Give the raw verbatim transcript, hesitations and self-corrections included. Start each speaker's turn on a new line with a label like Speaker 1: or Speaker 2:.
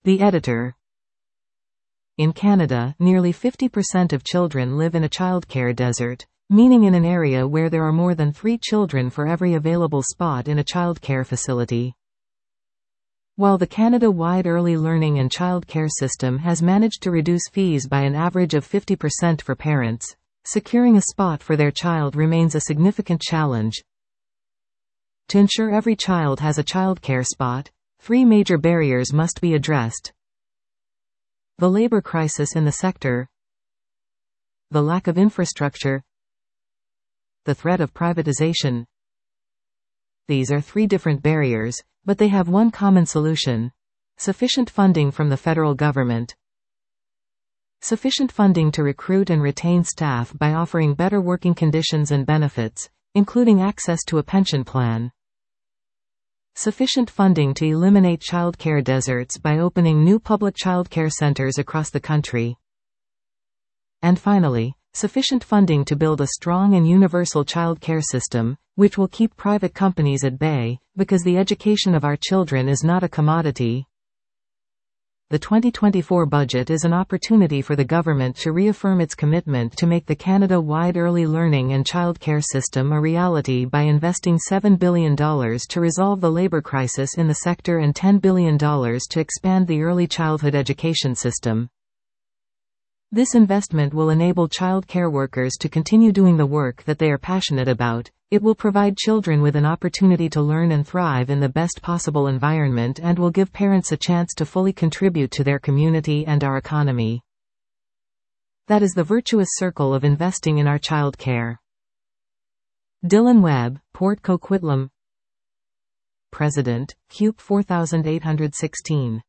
Speaker 1: The editor. In Canada, nearly fifty percent of children live in a childcare desert, meaning in an area where there are more than three children for every available spot in a childcare facility. While the Canada-wide early learning and childcare system has managed to reduce fees by an average of fifty percent for parents, securing a spot for their child remains a significant challenge. To ensure every child has a childcare spot, three major barriers must be addressed: the labor crisis in the sector, the lack of infrastructure, the threat of privatization. These are three different barriers, but they have one common solution: sufficient funding from the federal government. Sufficient funding to recruit and retain staff by offering better working conditions and benefits, including access to a pension plan. Sufficient funding to eliminate childcare deserts by opening new public childcare centers across the country. And finally, sufficient funding to build a strong and universal childcare system, which will keep private companies at bay, because the education of our children is not a commodity. The twenty twenty-four budget is an opportunity for the government to reaffirm its commitment to make the Canada-wide early learning and childcare system a reality by investing seven billion dollars to resolve the labor crisis in the sector and ten billion dollars to expand the early childhood education system. This investment will enable child care workers to continue doing the work that they are passionate about. It will provide children with an opportunity to learn and thrive in the best possible environment, and will give parents a chance to fully contribute to their community and our economy. That is the virtuous circle of investing in our child care. Dylan Webb, Port Coquitlam. President, C U P four thousand eight hundred sixteen.